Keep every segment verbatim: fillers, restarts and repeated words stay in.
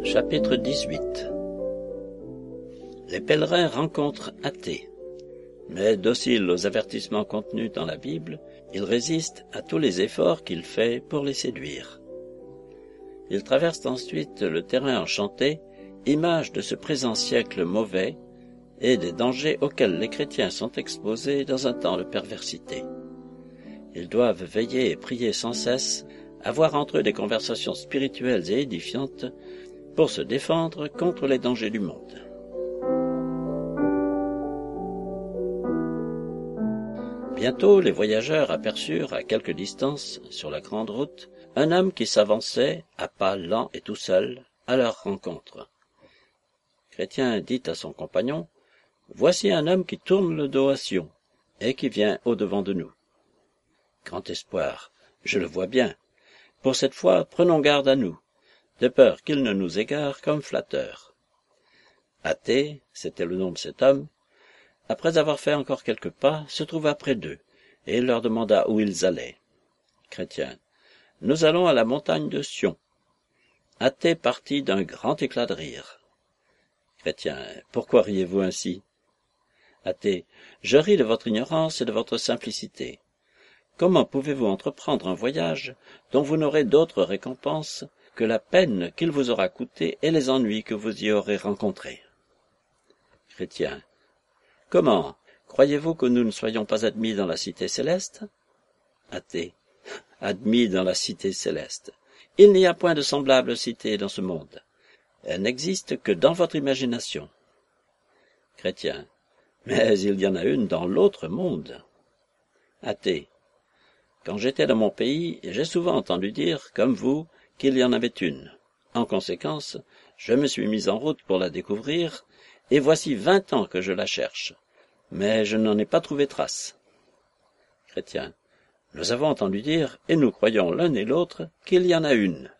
Chapitre dix-huit. Les pèlerins rencontrent Athée, mais dociles aux avertissements contenus dans la Bible, ils résistent à tous les efforts qu'il fait pour les séduire. Ils traversent ensuite le terrain enchanté, image de ce présent siècle mauvais et des dangers auxquels les chrétiens sont exposés dans un temps de perversité. Ils doivent veiller et prier sans cesse, avoir entre eux des conversations spirituelles et édifiantes pour se défendre contre les dangers du monde. Bientôt, les voyageurs aperçurent à quelque distance, sur la grande route, un homme qui s'avançait, à pas lents et tout seul, à leur rencontre. Chrétien dit à son compagnon, « Voici un homme qui tourne le dos à Sion, et qui vient au-devant de nous. » Grand espoir, je le vois bien. Pour cette fois, prenons garde à nous, de peur qu'il ne nous égare comme flatteur. Athée, c'était le nom de cet homme, après avoir fait encore quelques pas, se trouva près d'eux, et leur demanda où ils allaient. Chrétien, nous allons à la montagne de Sion. Athée partit d'un grand éclat de rire. Chrétien, pourquoi riez-vous ainsi? Athée, je ris de votre ignorance et de votre simplicité. Comment pouvez-vous entreprendre un voyage dont vous n'aurez d'autre récompense que la peine qu'il vous aura coûté et les ennuis que vous y aurez rencontrés? Chrétien, comment? Croyez-vous que nous ne soyons pas admis dans la cité céleste? Athée, admis dans la cité céleste. Il n'y a point de semblable cité dans ce monde. Elle n'existe que dans votre imagination. Chrétien, mais il y en a une dans l'autre monde. Athée, quand j'étais dans mon pays, j'ai souvent entendu dire, comme vous, qu'il y en avait une. En conséquence, je me suis mis en route pour la découvrir, et voici vingt ans que je la cherche. Mais je n'en ai pas trouvé trace. Chrétien, nous avons entendu dire, et nous croyons l'un et l'autre, qu'il y en a une.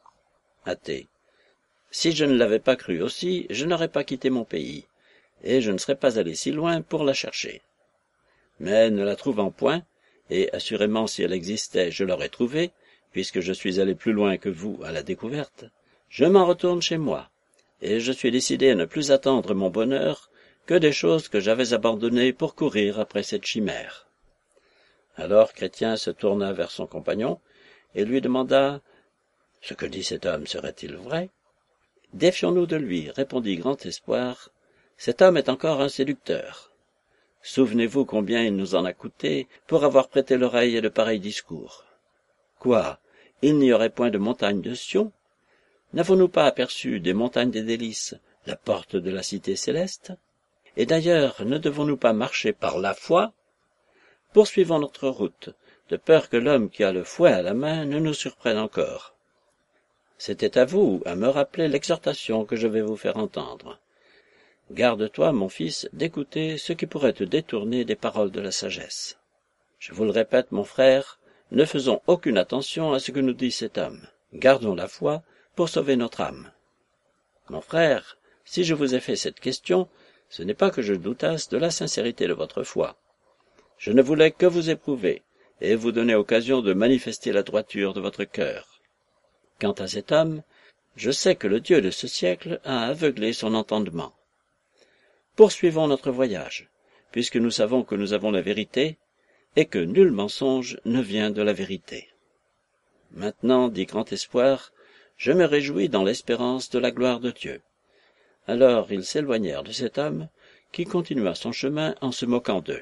Athée, si je ne l'avais pas cru aussi, je n'aurais pas quitté mon pays, et je ne serais pas allé si loin pour la chercher. Mais ne la trouvant point, et assurément si elle existait, je l'aurais trouvée, puisque je suis allé plus loin que vous à la découverte, je m'en retourne chez moi, et je suis décidé à ne plus attendre mon bonheur que des choses que j'avais abandonnées pour courir après cette chimère. Alors Chrétien se tourna vers son compagnon, et lui demanda « Ce que dit cet homme serait-il vrai ?» « Défions-nous de lui, répondit Grand Espoir, cet homme est encore un séducteur. Souvenez-vous combien il nous en a coûté pour avoir prêté l'oreille à de pareils discours. Quoi, il n'y aurait point de montagne de Sion? N'avons-nous pas aperçu des montagnes des délices, la porte de la cité céleste? Et d'ailleurs, ne devons-nous pas marcher par la foi? Poursuivons notre route, de peur que l'homme qui a le fouet à la main ne nous surprenne encore. C'était à vous à me rappeler l'exhortation que je vais vous faire entendre. Garde-toi, mon fils, d'écouter ce qui pourrait te détourner des paroles de la sagesse. Je vous le répète, mon frère, ne faisons aucune attention à ce que nous dit cet homme. Gardons la foi pour sauver notre âme. Mon frère, si je vous ai fait cette question, ce n'est pas que je doutasse de la sincérité de votre foi. Je ne voulais que vous éprouver et vous donner occasion de manifester la droiture de votre cœur. Quant à cet homme, je sais que le Dieu de ce siècle a aveuglé son entendement. Poursuivons notre voyage, puisque nous savons que nous avons la vérité, et que nul mensonge ne vient de la vérité. Maintenant, dit Grand Espoir, je me réjouis dans l'espérance de la gloire de Dieu. Alors ils s'éloignèrent de cet homme, qui continua son chemin en se moquant d'eux.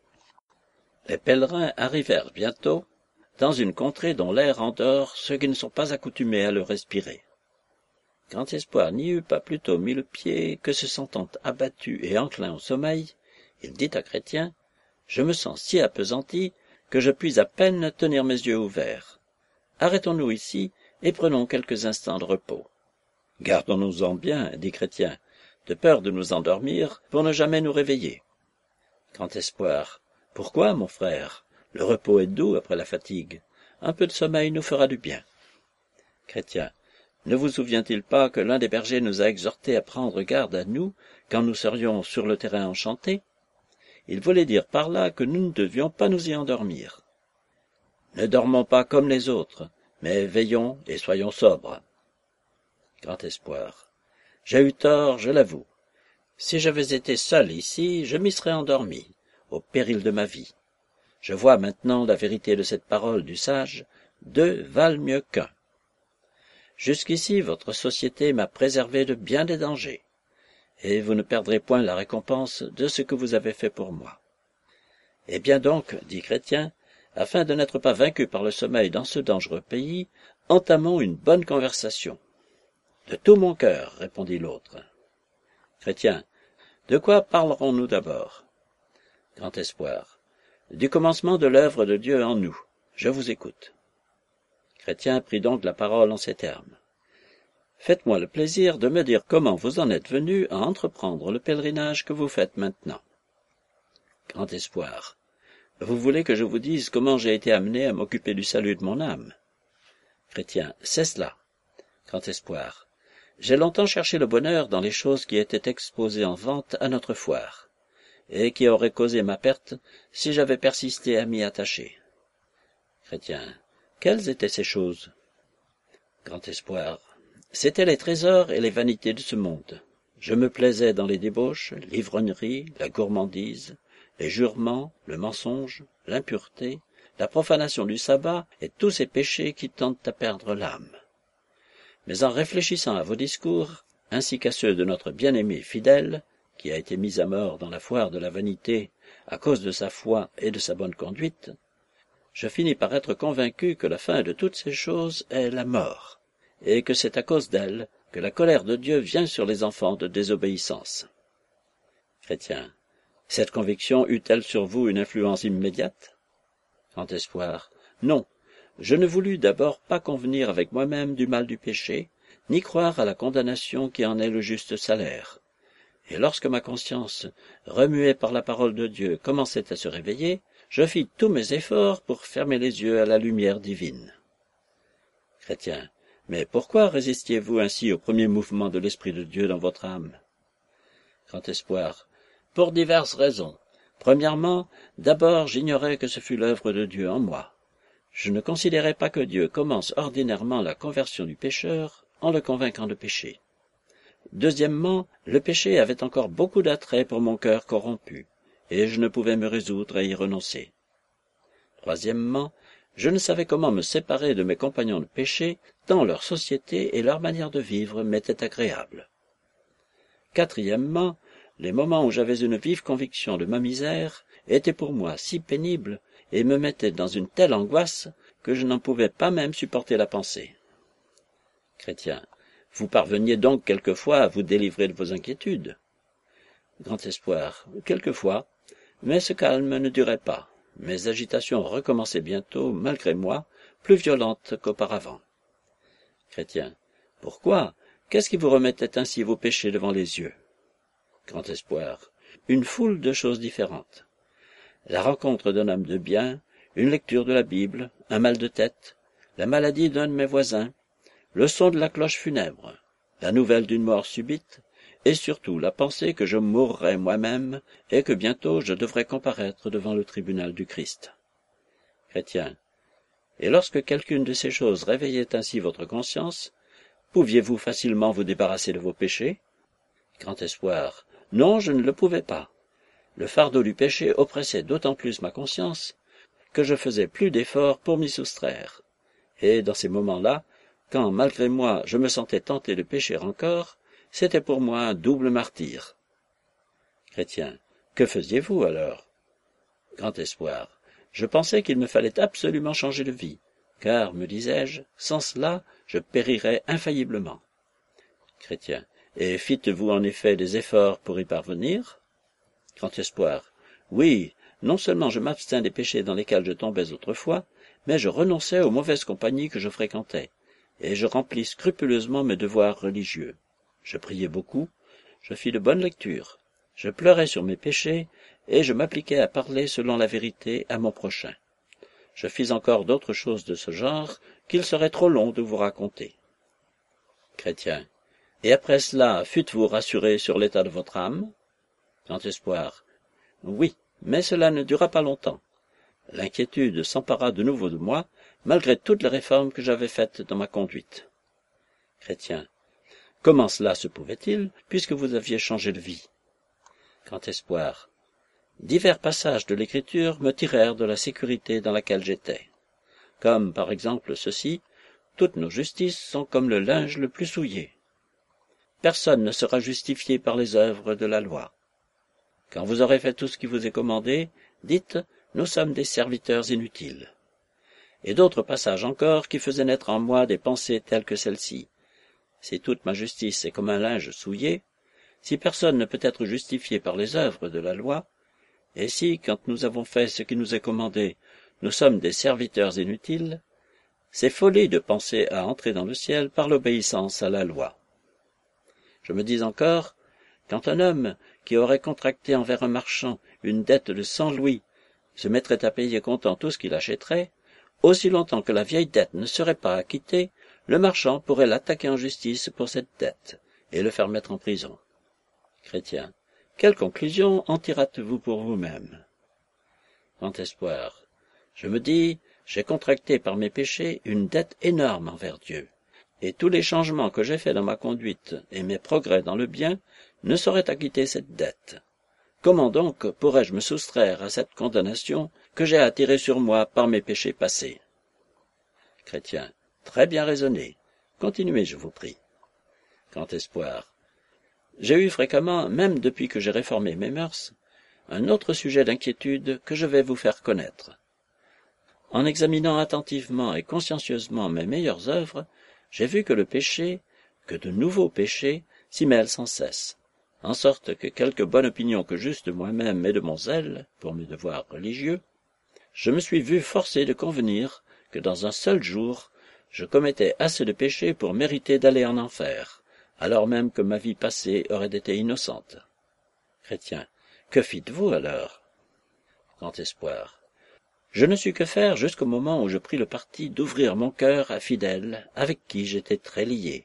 Les pèlerins arrivèrent bientôt dans une contrée dont l'air endort ceux qui ne sont pas accoutumés à le respirer. Grand Espoir n'y eut pas plutôt mis le pied que se sentant abattu et enclin au sommeil, il dit à Chrétien, « Je me sens si appesanti que je puis à peine tenir mes yeux ouverts. Arrêtons-nous ici et prenons quelques instants de repos. » « Gardons-nous-en bien, dit Chrétien, de peur de nous endormir pour ne jamais nous réveiller. » Grand Espoir, « Pourquoi, mon frère? Le repos est doux après la fatigue. Un peu de sommeil nous fera du bien. » Chrétien, ne vous souvient-il pas que l'un des bergers nous a exhortés à prendre garde à nous quand nous serions sur le terrain enchanté? Il voulait dire par là que nous ne devions pas nous y endormir. Ne dormons pas comme les autres, mais veillons et soyons sobres. Grand espoir. J'ai eu tort, je l'avoue. Si j'avais été seul ici, je m'y serais endormi, au péril de ma vie. Je vois maintenant la vérité de cette parole du sage, deux valent mieux qu'un. Jusqu'ici, votre société m'a préservé de bien des dangers, et vous ne perdrez point la récompense de ce que vous avez fait pour moi. Eh bien donc, dit Chrétien, afin de n'être pas vaincu par le sommeil dans ce dangereux pays, entamons une bonne conversation. De tout mon cœur, répondit l'autre. Chrétien, de quoi parlerons-nous d'abord? Grand espoir. Du commencement de l'œuvre de Dieu en nous. Je vous écoute. Chrétien prit donc la parole en ces termes. Faites-moi le plaisir de me dire comment vous en êtes venu à entreprendre le pèlerinage que vous faites maintenant. Grand espoir. Vous voulez que je vous dise comment j'ai été amené à m'occuper du salut de mon âme? Chrétien. C'est cela. Grand espoir. J'ai longtemps cherché le bonheur dans les choses qui étaient exposées en vente à notre foire, et qui auraient causé ma perte si j'avais persisté à m'y attacher. Chrétien. Quelles étaient ces choses? Grand espoir. C'étaient les trésors et les vanités de ce monde. Je me plaisais dans les débauches, l'ivrognerie, la gourmandise, les jurements, le mensonge, l'impureté, la profanation du sabbat et tous ces péchés qui tentent à perdre l'âme. Mais en réfléchissant à vos discours, ainsi qu'à ceux de notre bien-aimé fidèle, qui a été mis à mort dans la foire de la vanité à cause de sa foi et de sa bonne conduite, je finis par être convaincu que la fin de toutes ces choses est la mort, et que c'est à cause d'elle que la colère de Dieu vient sur les enfants de désobéissance. Chrétien. Cette conviction eut-elle sur vous une influence immédiate? Grand espoir. Non, je ne voulus d'abord pas convenir avec moi-même du mal du péché, ni croire à la condamnation qui en est le juste salaire. Et lorsque ma conscience, remuée par la parole de Dieu, commençait à se réveiller, je fis tous mes efforts pour fermer les yeux à la lumière divine. Chrétien. Mais pourquoi résistiez-vous ainsi au premier mouvement de l'Esprit de Dieu dans votre âme? Grand espoir. Pour diverses raisons. Premièrement, d'abord j'ignorais que ce fut l'œuvre de Dieu en moi. Je ne considérais pas que Dieu commence ordinairement la conversion du pécheur en le convainquant de pécher. Deuxièmement, le péché avait encore beaucoup d'attrait pour mon cœur corrompu, et je ne pouvais me résoudre à y renoncer. Troisièmement, je ne savais comment me séparer de mes compagnons de péché, tant leur société et leur manière de vivre m'étaient agréables. Quatrièmement, les moments où j'avais une vive conviction de ma misère étaient pour moi si pénibles et me mettaient dans une telle angoisse que je n'en pouvais pas même supporter la pensée. Chrétien. Vous parveniez donc quelquefois à vous délivrer de vos inquiétudes? Grand espoir. Quelquefois, mais ce calme ne durait pas. Mes agitations recommençaient bientôt, malgré moi, plus violentes qu'auparavant. Chrétien. Pourquoi? Qu'est-ce qui vous remettait ainsi vos péchés devant les yeux? Grand espoir. Une foule de choses différentes. La rencontre d'un homme de bien, une lecture de la Bible, un mal de tête, la maladie d'un de mes voisins, le son de la cloche funèbre, la nouvelle d'une mort subite, et surtout la pensée que je mourrais moi-même et que bientôt je devrais comparaître devant le tribunal du Christ. Chrétien. Et lorsque quelqu'une de ces choses réveillait ainsi votre conscience, pouviez-vous facilement vous débarrasser de vos péchés? Grand espoir. Non, je ne le pouvais pas. Le fardeau du péché oppressait d'autant plus ma conscience que je faisais plus d'efforts pour m'y soustraire. Et dans ces moments-là, quand, malgré moi, je me sentais tenté de pécher encore, c'était pour moi un double martyre. Chrétien. Que faisiez-vous alors? Grand espoir. Je pensais qu'il me fallait absolument changer de vie, car, me disais-je, sans cela, je périrais infailliblement. Chrétien. Et fîtes-vous en effet des efforts pour y parvenir? Grand espoir. Oui, non seulement je m'abstins des péchés dans lesquels je tombais autrefois, mais je renonçais aux mauvaises compagnies que je fréquentais, et je remplis scrupuleusement mes devoirs religieux. Je priais beaucoup, je fis de bonnes lectures, je pleurais sur mes péchés, et je m'appliquais à parler selon la vérité à mon prochain. Je fis encore d'autres choses de ce genre qu'il serait trop long de vous raconter. Chrétien. Et après cela, fûtes-vous rassuré sur l'état de votre âme? Grand espoir. Oui, mais cela ne dura pas longtemps. L'inquiétude s'empara de nouveau de moi, malgré toutes les réformes que j'avais faites dans ma conduite. Chrétien. Comment cela se pouvait-il, puisque vous aviez changé de vie? Grand Espoir. Divers passages de l'Écriture me tirèrent de la sécurité dans laquelle j'étais. Comme, par exemple, ceci, toutes nos justices sont comme le linge le plus souillé. Personne ne sera justifié par les œuvres de la loi. Quand vous aurez fait tout ce qui vous est commandé, dites, nous sommes des serviteurs inutiles. Et d'autres passages encore qui faisaient naître en moi des pensées telles que celle-ci. Si toute ma justice est comme un linge souillé, si personne ne peut être justifié par les œuvres de la loi, et si, quand nous avons fait ce qui nous est commandé, nous sommes des serviteurs inutiles, c'est folie de penser à entrer dans le ciel par l'obéissance à la loi. Je me dis encore, quand un homme qui aurait contracté envers un marchand une dette de cent louis se mettrait à payer comptant tout ce qu'il achèterait, aussi longtemps que la vieille dette ne serait pas acquittée, le marchand pourrait l'attaquer en justice pour cette dette et le faire mettre en prison. Chrétien. Quelle conclusion en tirâtes-vous pour vous-même? Grand Espoir. Je me dis, j'ai contracté par mes péchés une dette énorme envers Dieu, et tous les changements que j'ai faits dans ma conduite et mes progrès dans le bien ne sauraient acquitter cette dette. Comment donc pourrais-je me soustraire à cette condamnation que j'ai attirée sur moi par mes péchés passés? Chrétien. Très bien raisonné. Continuez, je vous prie. Grand Espoir. J'ai eu fréquemment, même depuis que j'ai réformé mes mœurs, un autre sujet d'inquiétude que je vais vous faire connaître. En examinant attentivement et consciencieusement mes meilleures œuvres, j'ai vu que le péché, que de nouveaux péchés, s'y mêlent sans cesse, en sorte que quelque bonne opinion que j'eusse de moi-même et de mon zèle, pour mes devoirs religieux, je me suis vu forcé de convenir que dans un seul jour, je commettais assez de péchés pour mériter d'aller en enfer, alors même que ma vie passée aurait été innocente. Chrétien. Que fîtes-vous alors? Grand Espoir. Je ne sus que faire jusqu'au moment où je pris le parti d'ouvrir mon cœur à Fidèle, avec qui j'étais très lié.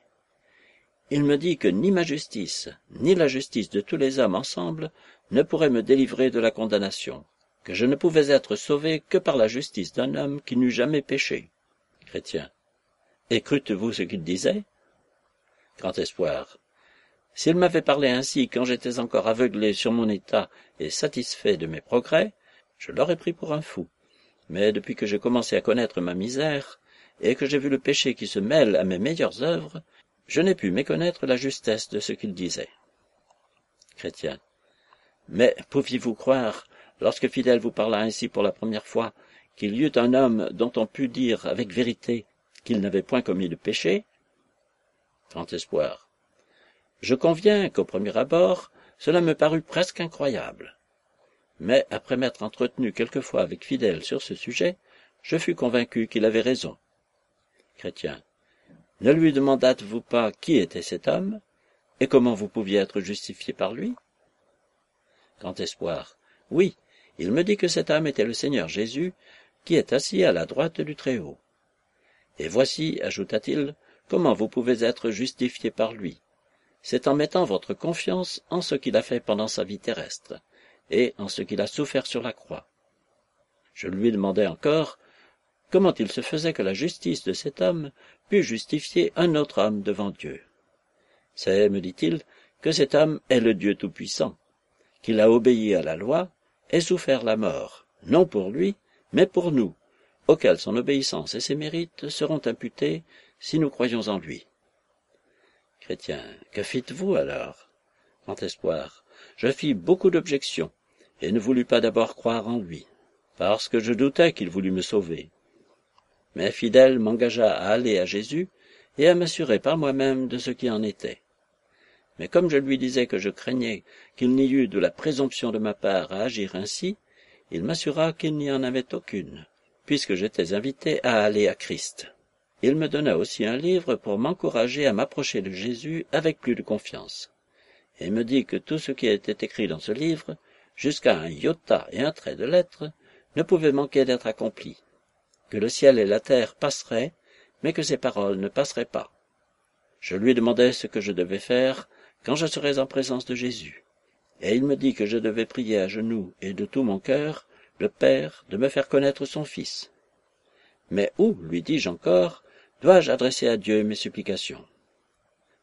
Il me dit que ni ma justice, ni la justice de tous les hommes ensemble ne pourraient me délivrer de la condamnation, que je ne pouvais être sauvé que par la justice d'un homme qui n'eût jamais péché. Chrétien. Et crûtes-vous ce qu'il disait? Grand Espoir. S'il m'avait parlé ainsi quand j'étais encore aveuglé sur mon état et satisfait de mes progrès, je l'aurais pris pour un fou. Mais depuis que j'ai commencé à connaître ma misère, et que j'ai vu le péché qui se mêle à mes meilleures œuvres, je n'ai pu méconnaître la justesse de ce qu'il disait. Chrétien. Mais pouviez-vous croire, lorsque Fidèle vous parla ainsi pour la première fois, qu'il y eût un homme dont on pût dire avec vérité qu'il n'avait point commis de péché? Grand Espoir. Je conviens qu'au premier abord, cela me parut presque incroyable. Mais après m'être entretenu quelquefois avec Fidèle sur ce sujet, je fus convaincu qu'il avait raison. Chrétien. Ne lui demandâtes-vous pas qui était cet homme, et comment vous pouviez être justifié par lui? Grand Espoir. Oui, il me dit que cet homme était le Seigneur Jésus, qui est assis à la droite du Très-Haut. Et voici, ajouta-t-il, comment vous pouvez être justifié par lui. C'est en mettant votre confiance en ce qu'il a fait pendant sa vie terrestre, et en ce qu'il a souffert sur la croix. Je lui demandai encore comment il se faisait que la justice de cet homme pût justifier un autre homme devant Dieu. C'est, me dit-il, que cet homme est le Dieu Tout-Puissant, qu'il a obéi à la loi et souffert la mort, non pour lui, mais pour nous, auxquels son obéissance et ses mérites seront imputés si nous croyons en lui. Chrétien. Que fîtes-vous alors? Grand Espoir. Je fis beaucoup d'objections, et ne voulus pas d'abord croire en lui, parce que je doutais qu'il voulût me sauver. Mais Fidèle m'engagea à aller à Jésus et à m'assurer par moi-même de ce qui en était. Mais comme je lui disais que je craignais qu'il n'y eût de la présomption de ma part à agir ainsi, il m'assura qu'il n'y en avait aucune, puisque j'étais invité à aller à Christ. Il me donna aussi un livre pour m'encourager à m'approcher de Jésus avec plus de confiance, et me dit que tout ce qui était écrit dans ce livre, jusqu'à un iota et un trait de lettre, ne pouvait manquer d'être accompli, que le ciel et la terre passeraient, mais que ces paroles ne passeraient pas. Je lui demandai ce que je devais faire quand je serais en présence de Jésus, et il me dit que je devais prier à genoux et de tout mon cœur le Père de me faire connaître son Fils. Mais où, lui dis-je encore, dois-je adresser à Dieu mes supplications?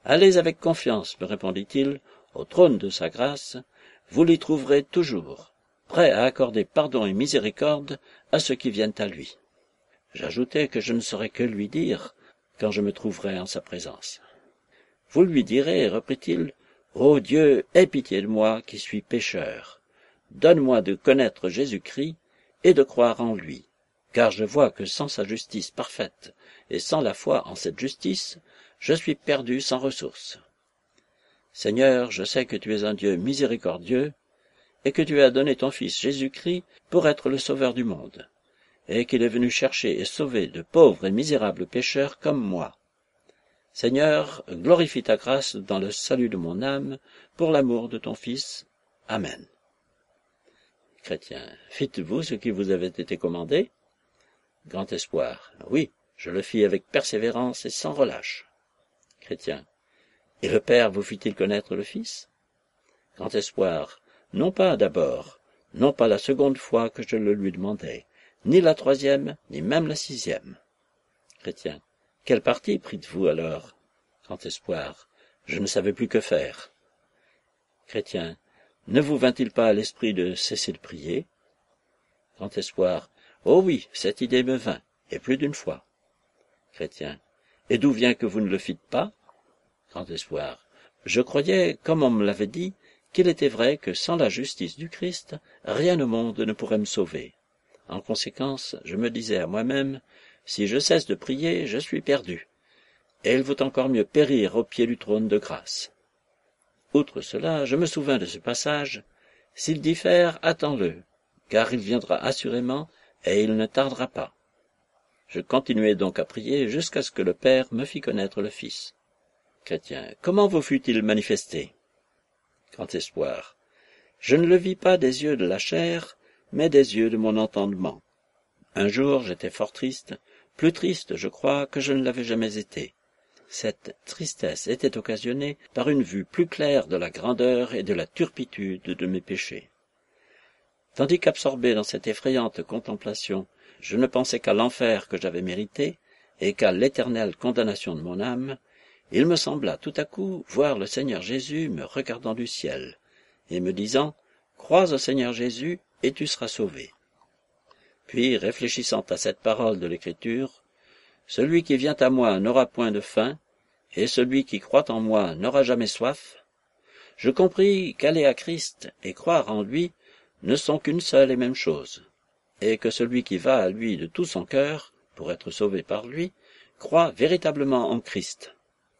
Allez avec confiance, me répondit-il, au trône de sa grâce, vous l'y trouverez toujours, prêt à accorder pardon et miséricorde à ceux qui viennent à lui. J'ajoutai que je ne saurais que lui dire quand je me trouverais en sa présence. Vous lui direz, reprit-il, ô Dieu, aie pitié de moi qui suis pécheur. Donne-moi de connaître Jésus-Christ et de croire en lui, car je vois que sans sa justice parfaite et sans la foi en cette justice, je suis perdu sans ressource. Seigneur, je sais que tu es un Dieu miséricordieux et que tu as donné ton Fils Jésus-Christ pour être le sauveur du monde, et qu'il est venu chercher et sauver de pauvres et misérables pécheurs comme moi. Seigneur, glorifie ta grâce dans le salut de mon âme, pour l'amour de ton Fils. Amen. Chrétien, fîtes-vous ce qui vous avait été commandé? Grand espoir, oui, je le fis avec persévérance et sans relâche. Chrétien, et le Père vous fit-il connaître le Fils? Grand espoir, non pas d'abord, non pas la seconde fois que je le lui demandai, ni la troisième, ni même la sixième. Chrétien, quel parti prîtes-vous alors? Grand espoir, je ne savais plus que faire. Chrétien, ne vous vint-il pas à l'esprit de cesser de prier? Grand espoir, oh oui, cette idée me vint, et plus d'une fois. Chrétien, et d'où vient que vous ne le fîtes pas? Grand espoir, je croyais, comme on me l'avait dit, qu'il était vrai que sans la justice du Christ, rien au monde ne pourrait me sauver. En conséquence, je me disais à moi-même, si je cesse de prier, je suis perdu, et il vaut encore mieux périr au pied du trône de grâce. Outre cela, je me souvins de ce passage, s'il diffère, attends-le, car il viendra assurément, et il ne tardera pas. Je continuai donc à prier jusqu'à ce que le Père me fît connaître le Fils. Chrétien, comment vous fut-il manifesté? Grand espoir, je ne le vis pas des yeux de la chair, mais des yeux de mon entendement. Un jour, j'étais fort triste, plus triste, je crois, que je ne l'avais jamais été. Cette tristesse était occasionnée par une vue plus claire de la grandeur et de la turpitude de mes péchés. Tandis qu'absorbé dans cette effrayante contemplation, je ne pensais qu'à l'enfer que j'avais mérité et qu'à l'éternelle condamnation de mon âme, il me sembla tout à coup voir le Seigneur Jésus me regardant du ciel et me disant « Crois au Seigneur Jésus et tu seras sauvé ». Puis, réfléchissant à cette parole de l'Écriture, « Celui qui vient à moi n'aura point de faim, et celui qui croit en moi n'aura jamais soif », je compris qu'aller à Christ et croire en lui ne sont qu'une seule et même chose, et que celui qui va à lui de tout son cœur, pour être sauvé par lui, croit véritablement en Christ.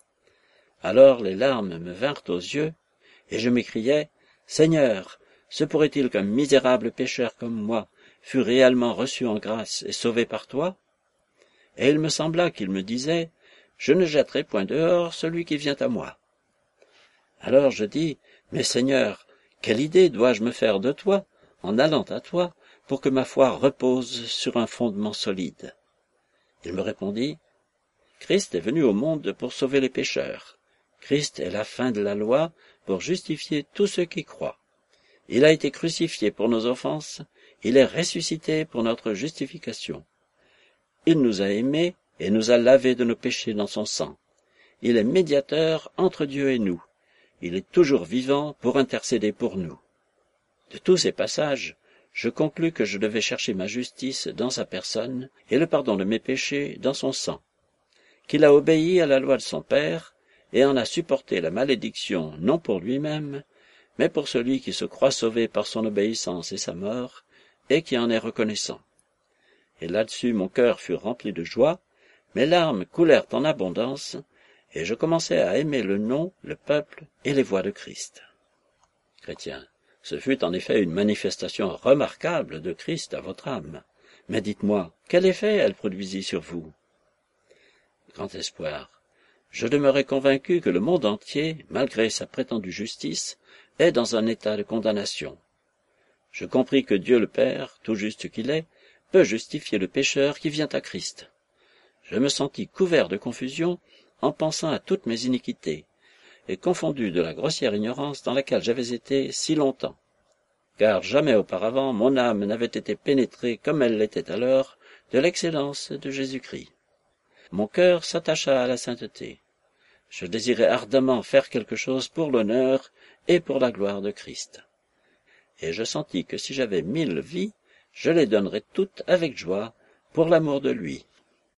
Alors les larmes me vinrent aux yeux, et je m'écriai, « Seigneur, se pourrait-il qu'un misérable pécheur comme moi fût réellement reçu en grâce et sauvé par toi ?» Et il me sembla qu'il me disait, « Je ne jetterai point dehors celui qui vient à moi. » Alors je dis, « Mais Seigneur, quelle idée dois-je me faire de toi, en allant à toi, pour que ma foi repose sur un fondement solide ?» Il me répondit, « Christ est venu au monde pour sauver les pécheurs. Christ est la fin de la loi pour justifier tous ceux qui croient. Il a été crucifié pour nos offenses, il est ressuscité pour notre justification. Il nous a aimés et nous a lavés de nos péchés dans son sang. Il est médiateur entre Dieu et nous. Il est toujours vivant pour intercéder pour nous. » De tous ces passages, je conclus que je devais chercher ma justice dans sa personne et le pardon de mes péchés dans son sang, qu'il a obéi à la loi de son Père et en a supporté la malédiction non pour lui-même, mais pour celui qui se croit sauvé par son obéissance et sa mort, et qui en est reconnaissant. Et là-dessus mon cœur fut rempli de joie, mes larmes coulèrent en abondance, et je commençai à aimer le nom, le peuple et les voies de Christ. Chrétien, ce fut en effet une manifestation remarquable de Christ à votre âme. Mais dites-moi, quel effet elle produisit sur vous? Grand espoir, je demeurais convaincu que le monde entier, malgré sa prétendue justice, est dans un état de condamnation. Je compris que Dieu le Père, tout juste qu'il est, peut justifier le pécheur qui vient à Christ. Je me sentis couvert de confusion en pensant à toutes mes iniquités, et confondu de la grossière ignorance dans laquelle j'avais été si longtemps. Car jamais auparavant mon âme n'avait été pénétrée comme elle l'était alors de l'excellence de Jésus-Christ. Mon cœur s'attacha à la sainteté. Je désirais ardemment faire quelque chose pour l'honneur et pour la gloire de Christ. Et je sentis que si j'avais mille vies, je les donnerais toutes avec joie pour l'amour de lui.